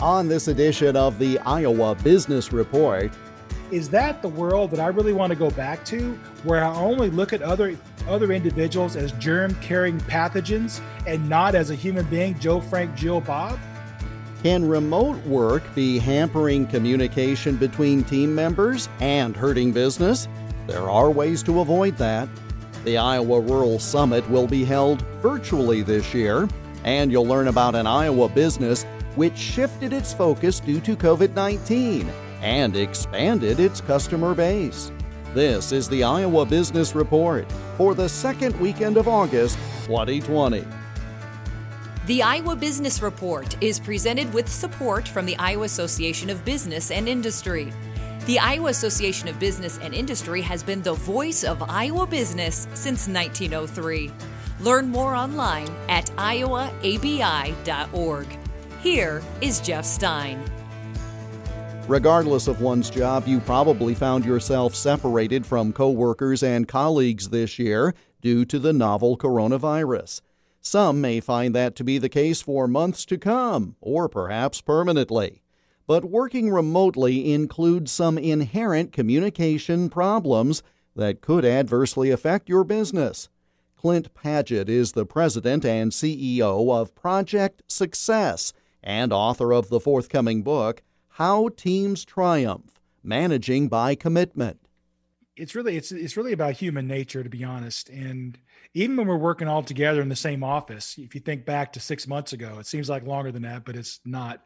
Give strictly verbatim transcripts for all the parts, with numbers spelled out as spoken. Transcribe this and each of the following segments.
On this edition of the Iowa Business Report, is that the world that I really want to go back to, where I only look at other other individuals as germ-carrying pathogens and not as a human being, Joe, Frank, Jill, Bob? Can remote work be hampering communication between team members and hurting business? There are ways to avoid that. The Iowa Rural Summit will be held virtually this year, and you'll learn about an Iowa business which shifted its focus due to covid nineteen and expanded its customer base. This is the Iowa Business Report for the second weekend of August, twenty twenty. The Iowa Business Report is presented with support from the Iowa Association of Business and Industry. The Iowa Association of Business and Industry has been the voice of Iowa business since nineteen oh three. Learn more online at iowa a b i dot org. Here is Jeff Stein. Regardless of one's job, you probably found yourself separated from coworkers and colleagues this year due to the novel coronavirus. Some may find that to be the case for months to come, or perhaps permanently. But working remotely includes some inherent communication problems that could adversely affect your business. Clint Padgett is the president and C E O of Project Success and author of the forthcoming book, How Teams Triumph: Managing by Commitment. It's really it's it's really about human nature, to be honest. And even when we're working all together in the same office, if you think back to six months ago, it seems like longer than that, but it's not.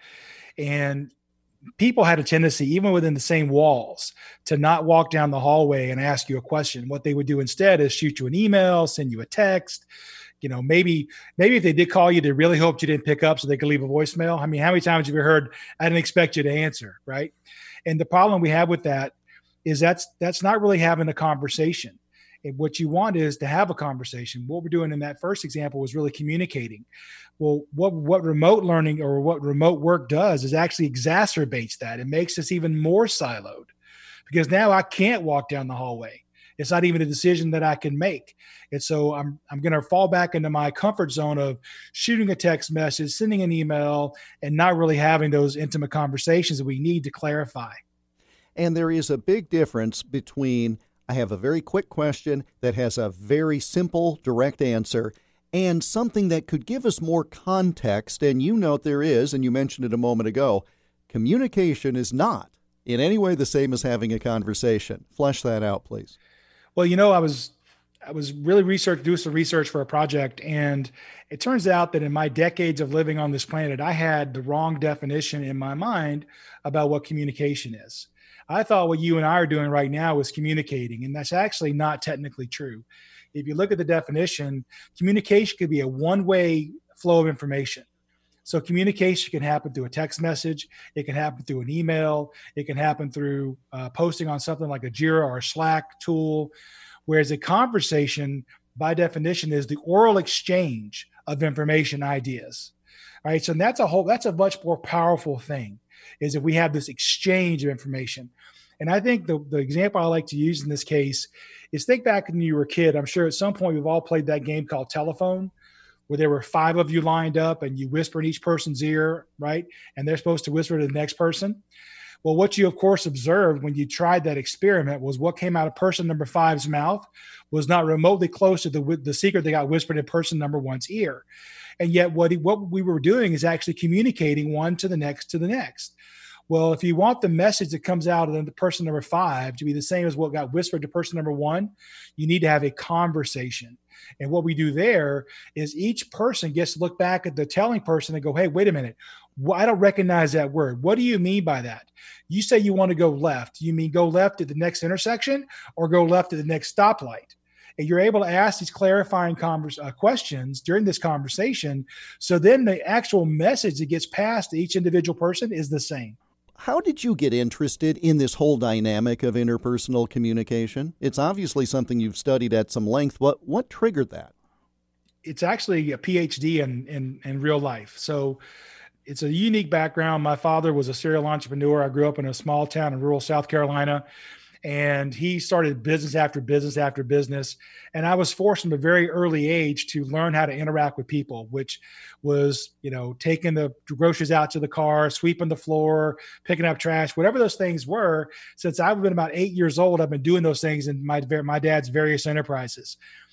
And people had a tendency, even within the same walls, to not walk down the hallway and ask you a question. What they would do instead is shoot you an email, send you a text. You know, maybe maybe if they did call you, they really hoped you didn't pick up so they could leave a voicemail. I mean, how many times have you heard, I didn't expect you to answer, right? And the problem we have with that is that's that's not really having a conversation. And what you want is to have a conversation. What we're doing in that first example was really communicating. Well, what what remote learning or what remote work does is actually exacerbates that. It makes us even more siloed because now I can't walk down the hallway. It's not even a decision that I can make. And so I'm I'm going to fall back into my comfort zone of shooting a text message, sending an email, and not really having those intimate conversations that we need to clarify. And there is a big difference between I have a very quick question that has a very simple, direct answer and something that could give us more context. And you note there is, and you mentioned it a moment ago, communication is not in any way the same as having a conversation. Flesh that out, please. Well, you know, I was I was really research doing some research for a project, and it turns out that in my decades of living on this planet, I had the wrong definition in my mind about what communication is. I thought what you and I are doing right now is communicating, and that's actually not technically true. If you look at the definition, communication could be a one-way flow of information. So communication can happen through a text message. It can happen through an email. It can happen through uh, posting on something like a Jira or a Slack tool. Whereas a conversation, by definition, is the oral exchange of information, ideas. All right. So that's a whole, that's a much more powerful thing, is if we have this exchange of information. And I think the, the example I like to use in this case is think back when you were a kid. I'm sure at some point we've all played that game called Telephone, where there were five of you lined up and you whisper in each person's ear, right? And they're supposed to whisper to the next person. Well, what you, of course, observed when you tried that experiment was what came out of person number five's mouth was not remotely close to the, the secret that got whispered in person number one's ear. And yet what, he, what we were doing is actually communicating one to the next to the next. Well, if you want the message that comes out of the person number five to be the same as what got whispered to person number one, you need to have a conversation. And what we do there is each person gets to look back at the telling person and go, hey, wait a minute. I don't recognize that word. What do you mean by that? You say you want to go left. You mean go left at the next intersection or go left at the next stoplight? And you're able to ask these clarifying converse, uh, questions during this conversation. So then the actual message that gets passed to each individual person is the same. How did you get interested in this whole dynamic of interpersonal communication? It's obviously something you've studied at some length. What what triggered that? It's actually a P H D in, in, in real life. So it's a unique background. My father was a serial entrepreneur. I grew up in a small town in rural South Carolina. And he started business after business after business. And I was forced from a very early age to learn how to interact with people, which was, you know, taking the groceries out to the car, sweeping the floor, picking up trash, whatever those things were. Since I've been about eight years old, I've been doing those things in my, my dad's various enterprises.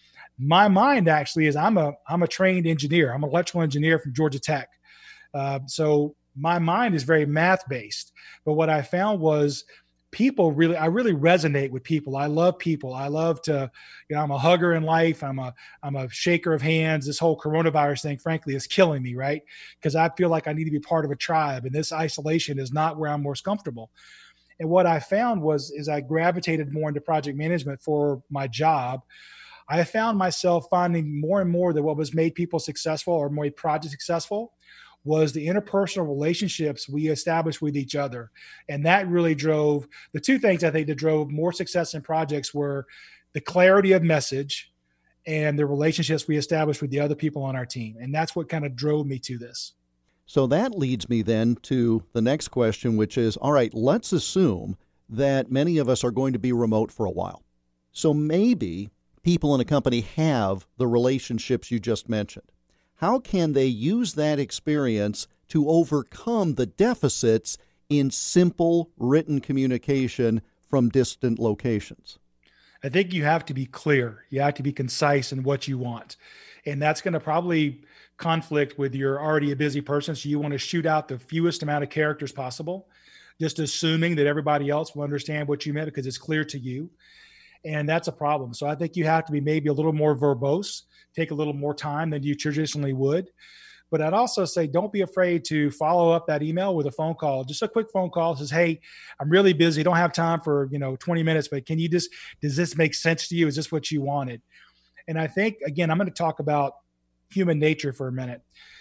My mind actually is I'm a, I'm a trained engineer. I'm an electrical engineer from Georgia Tech. Uh, so my mind is very math based. But what I found was people really, I really resonate with people. I love people. I love to, you know, I'm a hugger in life. I'm a, I'm a shaker of hands. This whole coronavirus thing, frankly, is killing me, right? Because I feel like I need to be part of a tribe, and this isolation is not where I'm most comfortable. And what I found was, is I gravitated more into project management for my job. I found myself finding more and more that what was made people successful or made projects successful was the interpersonal relationships we established with each other. And that really drove the two things I think that drove more success in projects were the clarity of message and the relationships we established with the other people on our team. And that's what kind of drove me to this. So that leads me then to the next question, which is, all right, let's assume that many of us are going to be remote for a while. So maybe people in a company have the relationships you just mentioned. How can they use that experience to overcome the deficits in simple written communication from distant locations? I think you have to be clear. You have to be concise in what you want. And that's going to probably conflict with you're already a busy person. So you want to shoot out the fewest amount of characters possible, just assuming that everybody else will understand what you meant because it's clear to you. And that's a problem. So I think you have to be maybe a little more verbose, take a little more time than you traditionally would. But I'd also say, don't be afraid to follow up that email with a phone call, just a quick phone call that says, hey, I'm really busy. Don't have time for, you know, twenty minutes, but can you just, does this make sense to you? Is this what you wanted? And I think, again, I'm going to talk about human nature for a minute.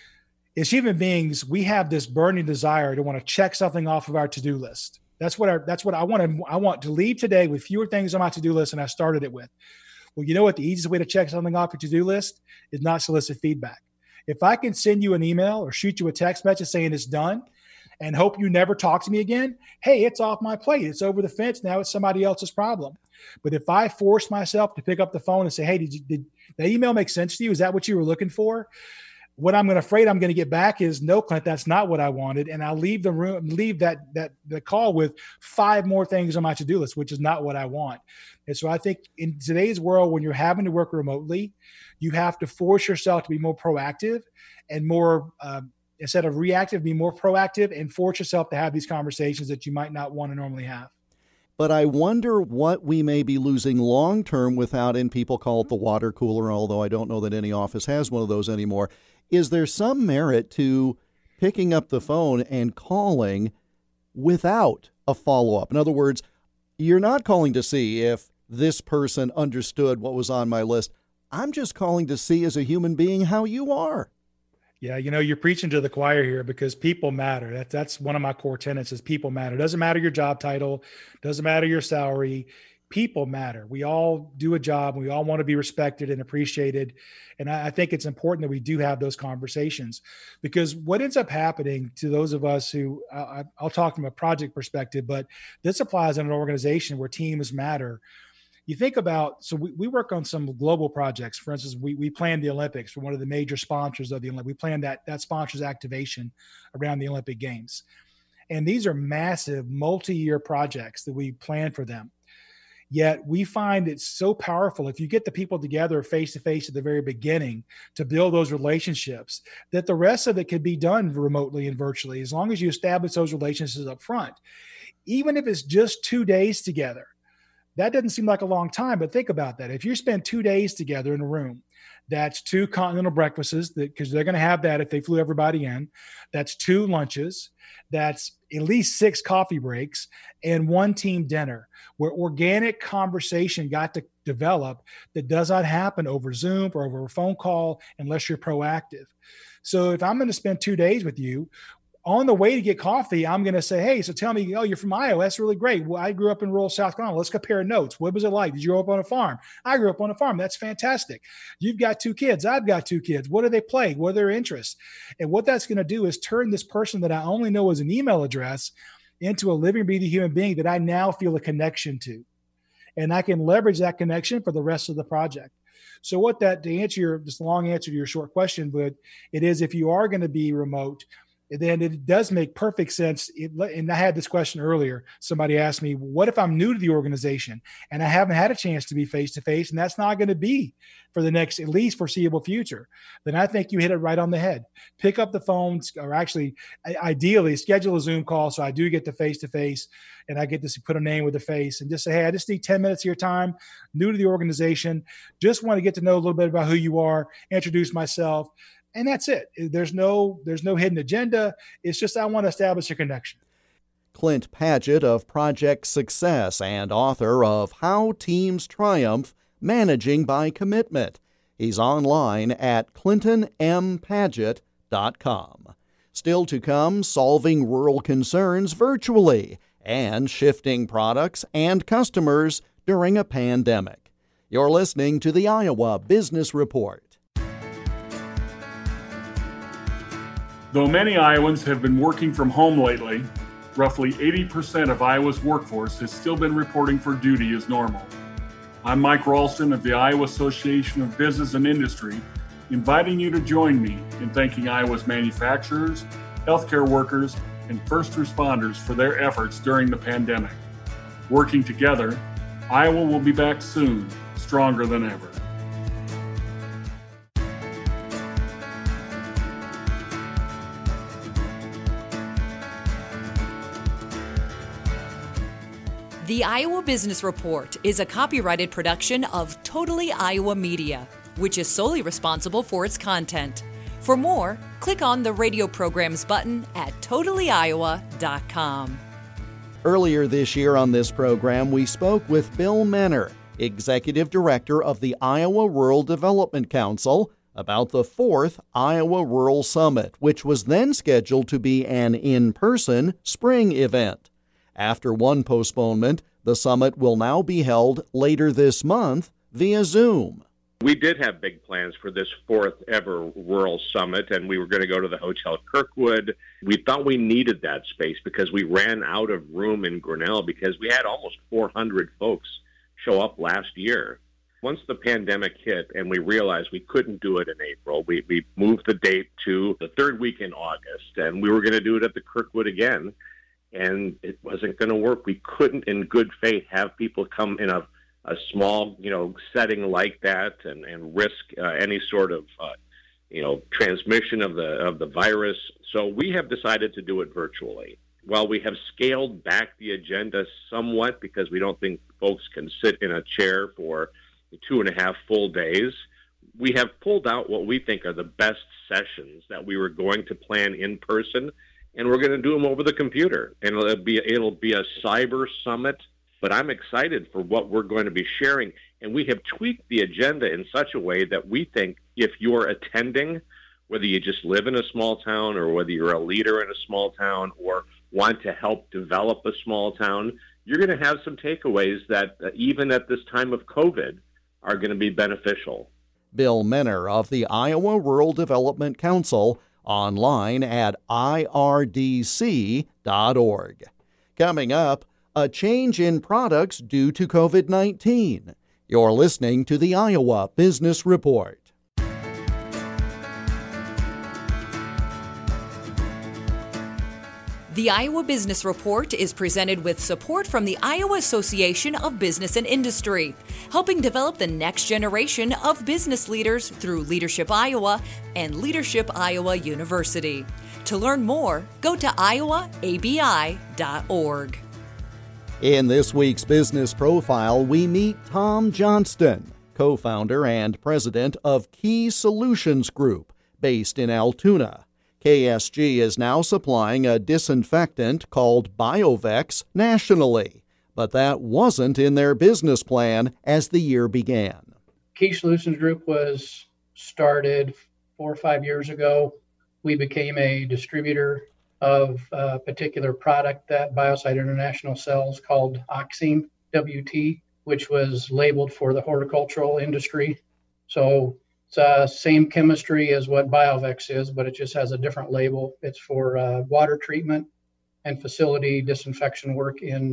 As human beings, we have this burning desire to want to check something off of our to-do list. That's what I, that's what I want to, I want to leave today with fewer things on my to-do list than I started it with. Well, you know what? The easiest way to check something off your to-do list is not solicit feedback. If I can send you an email or shoot you a text message saying it's done and hope you never talk to me again, hey, it's off my plate. It's over the fence. Now it's somebody else's problem. But if I force myself to pick up the phone and say, hey, did, you, did that email make sense to you? Is that what you were looking for? What I'm afraid I'm going to get back is, no, Clint, that's not what I wanted. And I'll leave the room, leave that, that, the call with five more things on my to-do list, which is not what I want. And so I think in today's world, when you're having to work remotely, you have to force yourself to be more proactive and more, um, instead of reactive, be more proactive and force yourself to have these conversations that you might not want to normally have. But I wonder what we may be losing long-term without, and people call it the water cooler, although I don't know that any office has one of those anymore. Is there some merit to picking up the phone and calling without a follow-up? In other words, you're not calling to see if this person understood what was on my list. I'm just calling to see as a human being how you are. Yeah, you know, you're preaching to the choir here because people matter. That, that's one of my core tenets is people matter. It doesn't matter your job title, doesn't matter your salary. People matter. We all do a job. We all want to be respected and appreciated. And I, I think it's important that we do have those conversations, because what ends up happening to those of us who, uh, I'll talk from a project perspective, but this applies in an organization where teams matter. You think about, so we, we work on some global projects. For instance, we we planned the Olympics for one of the major sponsors of the Olympics. We planned that, that sponsor's activation around the Olympic Games. And these are massive multi-year projects that we plan for them. Yet we find it's so powerful if you get the people together face-to-face at the very beginning to build those relationships, that the rest of it can be done remotely and virtually, as long as you establish those relationships up front. Even if it's just two days together, that doesn't seem like a long time, but think about that. If you spend two days together in a room, that's two continental breakfasts, because they're going to have that if they flew everybody in. That's two lunches. That's at least six coffee breaks and one team dinner, where organic conversation got to develop that does not happen over Zoom or over a phone call unless you're proactive. So if I'm going to spend two days with you, on the way to get coffee, I'm going to say, hey, so tell me, oh, you're from Iowa. That's really great. Well, I grew up in rural South Carolina. Let's compare notes. What was it like? Did you grow up on a farm? I grew up on a farm. That's fantastic. You've got two kids. I've got two kids. What do they play? What are their interests? And what that's going to do is turn this person that I only know as an email address into a living, breathing human being that I now feel a connection to. and I can leverage that connection for the rest of the project. So what that, to answer your, this long answer to your short question, but it is, if you are going to be remote, then it does make perfect sense. It, and I had this question earlier. Somebody asked me, what if I'm new to the organization and I haven't had a chance to be face-to-face, and that's not going to be for the next, at least foreseeable future? Then I think you hit it right on the head. Pick up the phone, or actually, ideally, schedule a Zoom call so I do get to face-to-face and I get to put a name with a face, and just say, hey, I just need ten minutes of your time, new to the organization, just want to get to know a little bit about who you are, introduce myself. And that's it. There's no there's no hidden agenda. It's just I want to establish a connection. Clint Padgett of Project Success and author of How Teams Triumph, Managing by Commitment. He's online at clinton m padgett dot com. Still to come, solving rural concerns virtually and shifting products and customers during a pandemic. You're listening to the Iowa Business Report. Though many Iowans have been working from home lately, roughly eighty percent of Iowa's workforce has still been reporting for duty as normal. I'm Mike Ralston of the Iowa Association of Business and Industry, inviting you to join me in thanking Iowa's manufacturers, healthcare workers, and first responders for their efforts during the pandemic. Working together, Iowa will be back soon, stronger than ever. The Iowa Business Report is a copyrighted production of Totally Iowa Media, which is solely responsible for its content. For more, click on the radio programs button at totally iowa dot com. Earlier this year on this program, we spoke with Bill Menner, Executive Director of the Iowa Rural Development Council, about the fourth Iowa Rural Summit, which was then scheduled to be an in-person spring event. After one postponement, the summit will now be held later this month via Zoom. We did have big plans for this fourth ever Rural Summit, and we were going to go to the Hotel Kirkwood. We thought we needed that space because we ran out of room in Grinnell because we had almost four hundred folks show up last year. Once the pandemic hit and we realized we couldn't do it in April, we, we moved the date to the third week in August, and we were going to do it at the Kirkwood again. And it wasn't going to work. We couldn't, in good faith, have people come in a, a small, you know, setting like that and, and risk uh, any sort of, uh, you know, transmission of the of the virus. So we have decided to do it virtually. While we have scaled back the agenda somewhat because we don't think folks can sit in a chair for two and a half full days, we have pulled out what we think are the best sessions that we were going to plan in person. And we're going to do them over the computer, and it'll be it'll be a cyber summit. But I'm excited for what we're going to be sharing, and we have tweaked the agenda in such a way that we think if you're attending, whether you just live in a small town or whether you're a leader in a small town or want to help develop a small town, you're going to have some takeaways that uh, even at this time of COVID are going to be beneficial. Bill Menner of the Iowa Rural Development Council, online at I R D C dot org. Coming up, a change in products due to COVID nineteen. You're listening to the Iowa Business Report. The Iowa Business Report is presented with support from the Iowa Association of Business and Industry, helping develop the next generation of business leaders through Leadership Iowa and Leadership Iowa University. To learn more, go to iowa a b i dot org. In this week's Business Profile, we meet Tom Johnston, co-founder and president of Key Solutions Group, based in Altoona. K S G is now supplying a disinfectant called BioVex nationally, but that wasn't in their business plan as the year began. Key Solutions Group was started four or five years ago. We became a distributor of a particular product that Biocide International sells called Oxime W T, which was labeled for the horticultural industry. So it's uh, same chemistry as what BioVex is, but it just has a different label. It's for uh, water treatment and facility disinfection work in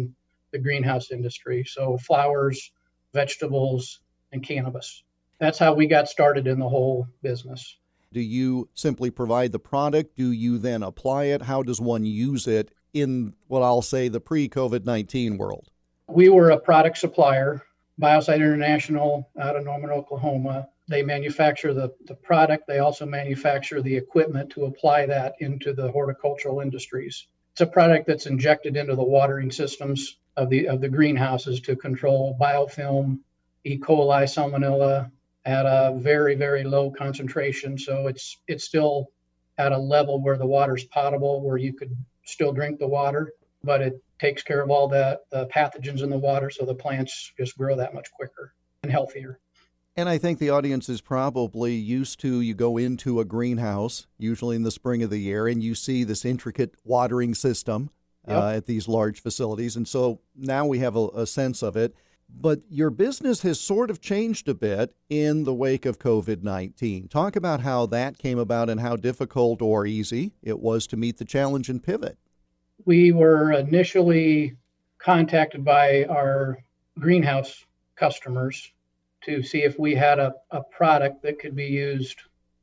the greenhouse industry. So flowers, vegetables, and cannabis. That's how we got started in the whole business. Do you simply provide the product? Do you then apply it? How does one use it in what I'll say the pre-COVID nineteen world? We were a product supplier, Biocide International out of Norman, Oklahoma. They manufacture the, the product. They also manufacture the equipment to apply that into the horticultural industries. It's a product that's injected into the watering systems of the of the greenhouses to control biofilm, E. coli, salmonella at a very, very low concentration. So it's it's still at a level where the water's potable, where you could still drink the water, but it takes care of all the, the pathogens in the water, so the plants just grow that much quicker and healthier. And I think the audience is probably used to, you go into a greenhouse, usually in the spring of the year, and you see this intricate watering system yep. uh, at these large facilities. And so now we have a, a sense of it. But your business has sort of changed a bit in the wake of COVID nineteen. Talk about how that came about and how difficult or easy it was to meet the challenge and pivot. We were initially contacted by our greenhouse customers to see if we had a, a product that could be used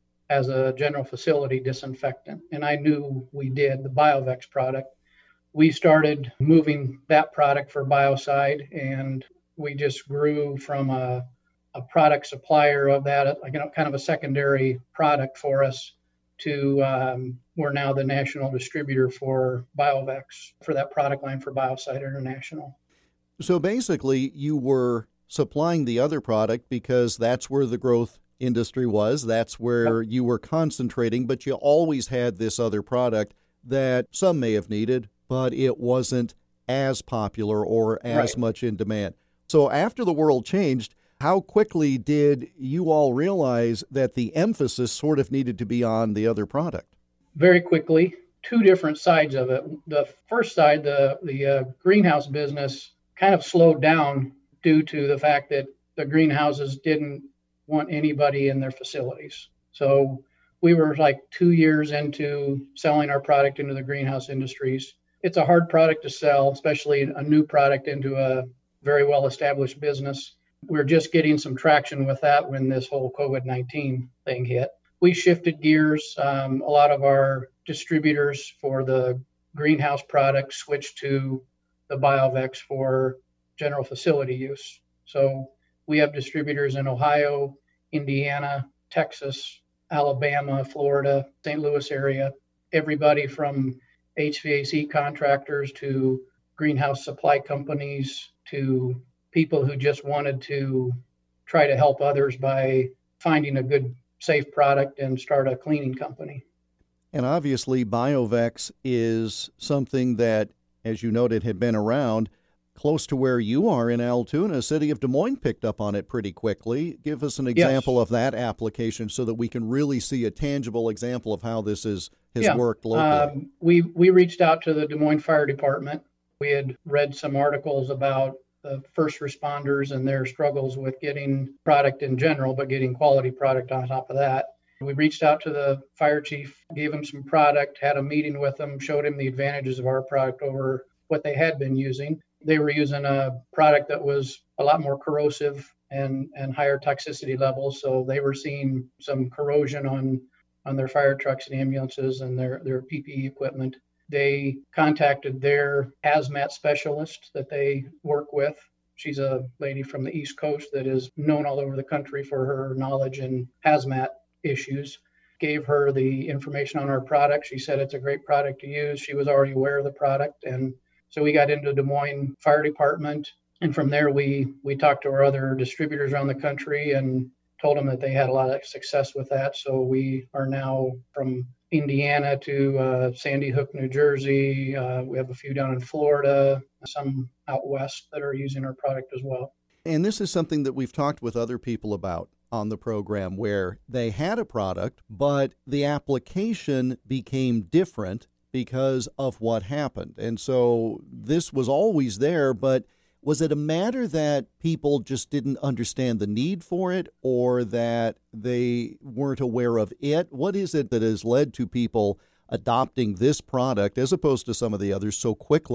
as a general facility disinfectant. And I knew we did, the Biovex product. We started moving that product for Biocide, and we just grew from a, a product supplier of that, like, you know, kind of a secondary product for us, to um, we're now the national distributor for Biovex, for that product line for Biocide International. So basically, you were supplying the other product because that's where the growth industry was. That's where yep. you were concentrating, but you always had this other product that some may have needed, but it wasn't as popular or as right. much in demand. So after the world changed, how quickly did you all realize that the emphasis sort of needed to be on the other product? Very quickly. Two different sides of it. The first side, the, the uh, greenhouse business kind of slowed down due to the fact that the greenhouses didn't want anybody in their facilities. So we were like two years into selling our product into the greenhouse industries. It's a hard product to sell, especially a new product into a very well-established business. We're just getting some traction with that when this whole COVID nineteen thing hit. We shifted gears. Um, a lot of our distributors for the greenhouse products switched to the Biovex for general facility use. So we have distributors in Ohio, Indiana, Texas, Alabama, Florida, Saint Louis area, everybody from H V A C contractors to greenhouse supply companies to people who just wanted to try to help others by finding a good, safe product and start a cleaning company. And obviously, Biovex is something that, as you noted, had been around. Close to where you are in Altoona, city of Des Moines picked up on it pretty quickly. Give us an example yes. of that application so that we can really see a tangible example of how this is, has yeah. worked locally. Um, we, we reached out to the Des Moines Fire Department. We had read some articles about the first responders and their struggles with getting product in general, but getting quality product on top of that. We reached out to the fire chief, gave him some product, had a meeting with him, showed him the advantages of our product over what they had been using. They were using a product that was a lot more corrosive and, and higher toxicity levels. So they were seeing some corrosion on, on their fire trucks and ambulances and their, their P P E equipment. They contacted their hazmat specialist that they work with. She's a lady from the East Coast that is known all over the country for her knowledge in hazmat issues. Gave her the information on our product. She said it's a great product to use. She was already aware of the product. And so we got into Des Moines Fire Department. And from there, we we talked to our other distributors around the country and told them that they had a lot of success with that. So we are now from Indiana to uh, Sandy Hook, New Jersey. Uh, we have a few down in Florida, some out west that are using our product as well. And this is something that we've talked with other people about on the program, where they had a product, but the application became different because of what happened. And so this was always there, but was it a matter that people just didn't understand the need for it, or that they weren't aware of it? What is it that has led to people adopting this product as opposed to some of the others so quickly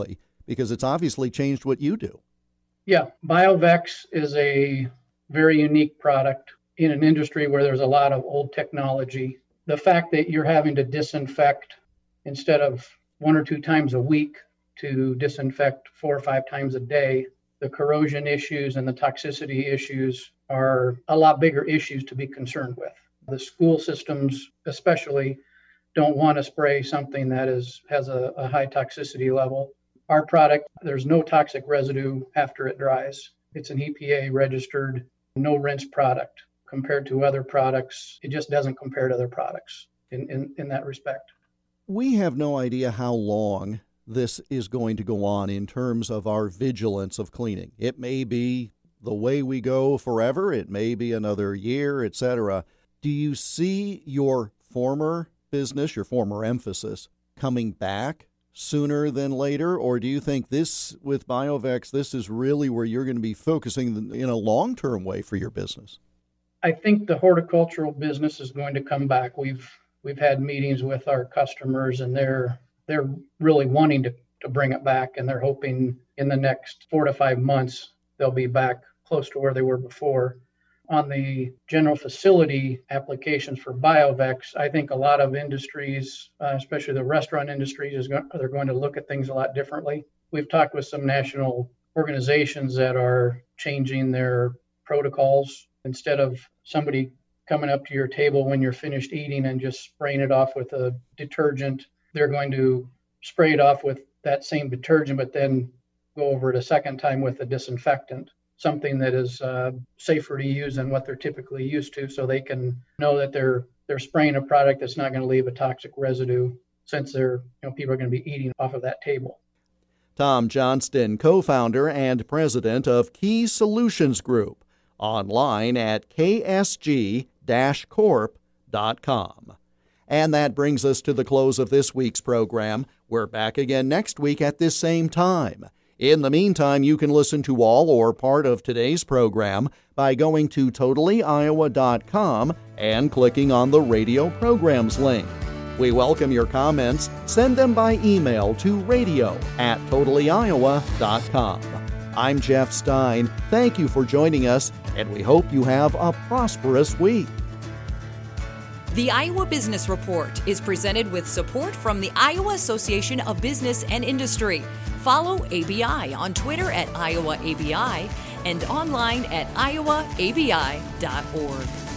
because it's obviously changed what you do. Yeah, BioVex is a very unique product in an industry where there's a lot of old technology. The fact that you're having to disinfect instead of one or two times a week to disinfect four or five times a day, the corrosion issues and the toxicity issues are a lot bigger issues to be concerned with. The school systems especially don't want to spray something that is has a, a high toxicity level. Our product, there's no toxic residue after it dries. It's an E P A registered, no rinse product. Compared to other products, it just doesn't compare to other products in, in, in that respect. We have no idea how long this is going to go on in terms of our vigilance of cleaning. It may be the way we go forever. It may be another year, et cetera. Do you see your former business, your former emphasis, coming back sooner than later? Or do you think this, with BioVex, this is really where you're going to be focusing in a long-term way for your business? I think the horticultural business is going to come back. We've we've had meetings with our customers, and they're they're really wanting to, to bring it back, and they're hoping in the next four to five months they'll be back close to where they were before. On the general facility applications for BioVex, I think a lot of industries, uh, especially the restaurant industries, is going, they're going to look at things a lot differently. We've talked with some national organizations that are changing their protocols. Instead of somebody coming up to your table when you're finished eating and just spraying it off with a detergent, they're going to spray it off with that same detergent, but then go over it a second time with a disinfectant, something that is uh, safer to use than what they're typically used to, so they can know that they're they're spraying a product that's not going to leave a toxic residue, since they're you know people are going to be eating off of that table. Tom Johnston, co-founder and president of Key Solutions Group, online at k s g dash corp dot com. And that brings us to the close of this week's program. We're back again next week at this same time. In the meantime, you can listen to all or part of today's program by going to totally iowa dot com and clicking on the radio programs link. We welcome your comments. Send them by email to radio at totally iowa dot com. I'm Jeff Stein. Thank you for joining us, and we hope you have a prosperous week. The Iowa Business Report is presented with support from the Iowa Association of Business and Industry. Follow A B I on Twitter at Iowa A B I and online at iowa a b i dot org.